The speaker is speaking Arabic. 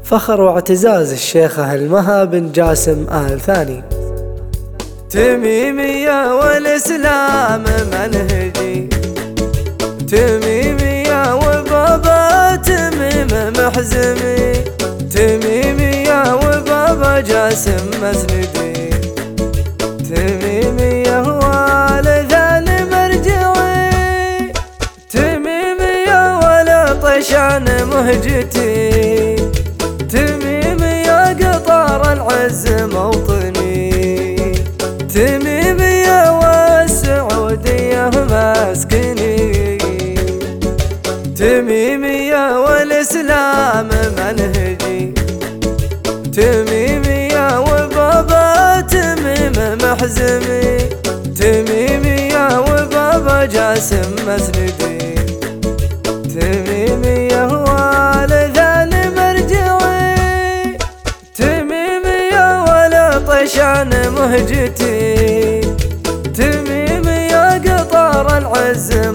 فخر واعتزاز الشيخة المها بن جاسم آل ثاني. تميمية والإسلام منهجي، تميمية وبابا تميم محزمي، تميمية وبابا جاسم مسندي، تميمية والدان مرجعي، تميمية والطشان مهجتي، تميمية قطار العز موطني، تميمية والسعودية مسكني، تميمية والإسلام منهجي، تميمية وبابا تميم محزمي، تميمية وبابا جاسم مسندي، تميمية والدان مرجعي، تميمية والطشان مهجتي، تميمية قطار العز